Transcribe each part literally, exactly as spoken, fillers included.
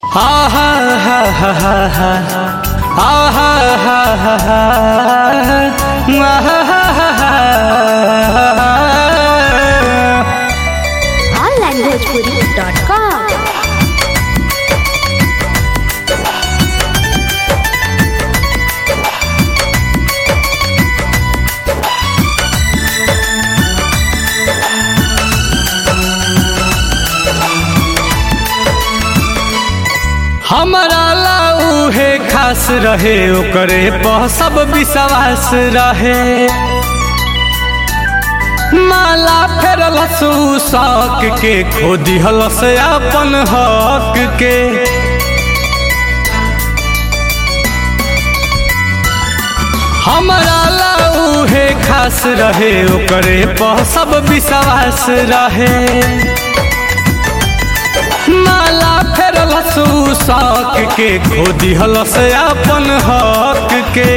Ha ha ha ha ha ha ha ha ha ha ha all language puri dot com हमारा लाऊ है खास रहे ओकरे पर सब विश्वास रहे माला फेरल शौक के खो दिहल से अपन हक के हमारा लाऊ है खास रहे ओकरे पर सब विश्वास रहे माला फेरल शौक के खो दिहल से अपन हक के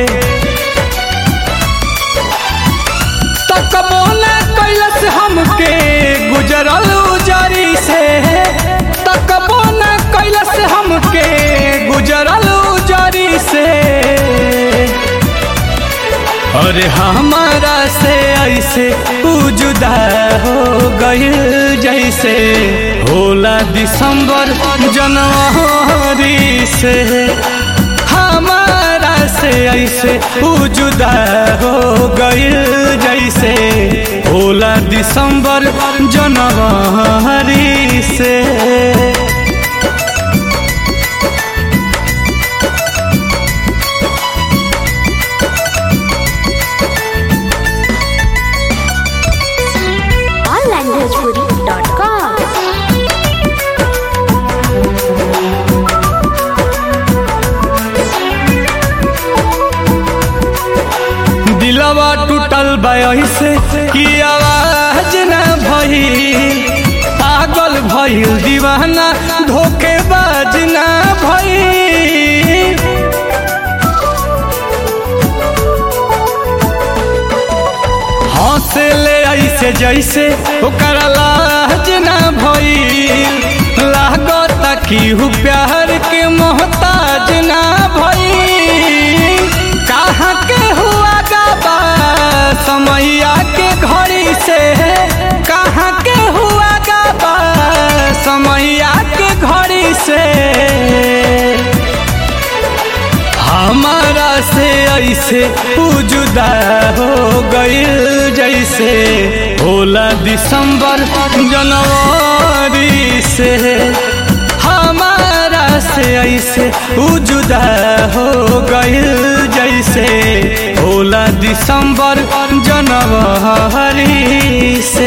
तकबो न कैलस हमके गुजरल उजरी से तकबो न कैलस हमके गुजरल उजरी से अरे हमारा से ऐसे जुदा हो गइल जैसे होला दिसंबर जनवरी से हमारा से ऐसे जुदा हो गइल जैसे होला दिसंबर जनवरी से दिलवा टूटल से कि आवाज न भइल पागल भइल दीवाना धोखेबाज न भइल हंसे ले ऐसे जैसे ओकर लाज न भइल लागता कि हु प्यार के मोहताज न भइल कहाँ के हुआ गाबा समैया के घड़ी से कहाँ के हुआ गाबा समैया के घड़ी से हमारा से ऐसे जुदा हो गइल जैसे होला दिसंबर जनवरी से हमारा से ऐसे जुदा हो गइल जैसे होला दिसंबर जनवरी से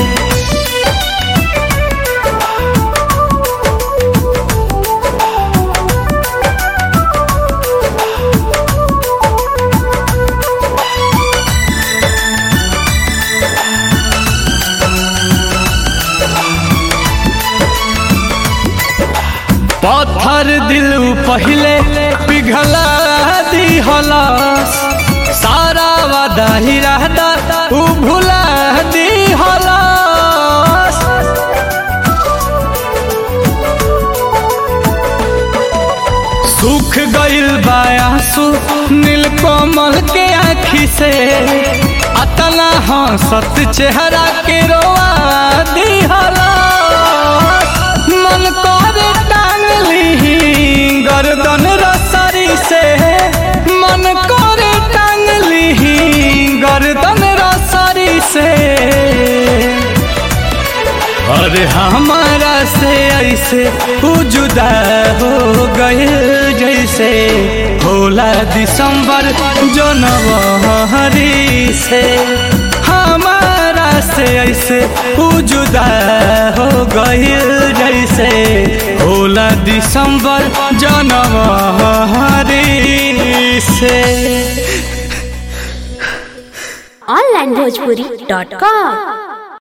पत्थर दिल पहले पिघला दिहलस सारा वादा ही रहता उ भुला दिहलस सूख गइल बा आंसू नीलकमल के आँखी से अतना हंसत चेहरा के रोआ दिहलस मन करे गर्दन रसरी से मन करे टांगली गर्दन रसरी से अरे हमारा से ऐसे जुदा हो गए जैसे होला दिसंबर जनवरी से हमारा से ऐसे जुदा हो गए जैसे होला दिसंबर जनवरी से all language puri dot com